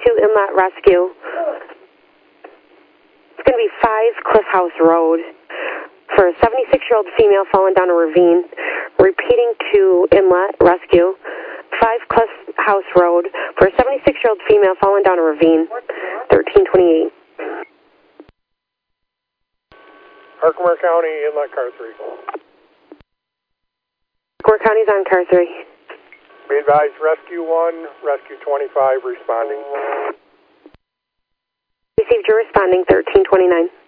Inlet Rescue. It's going to be 5 Cliff House Road for a 76-year-old female fallen down a ravine. Repeating to Inlet Rescue. 5 Cliff House Road for a 76-year-old female fallen down a ravine. 1328. Herkimer County, Inlet Car 3. Herkimer County's on Car 3. Be advised, Rescue 1, Rescue 25 responding. Received your responding, 1329.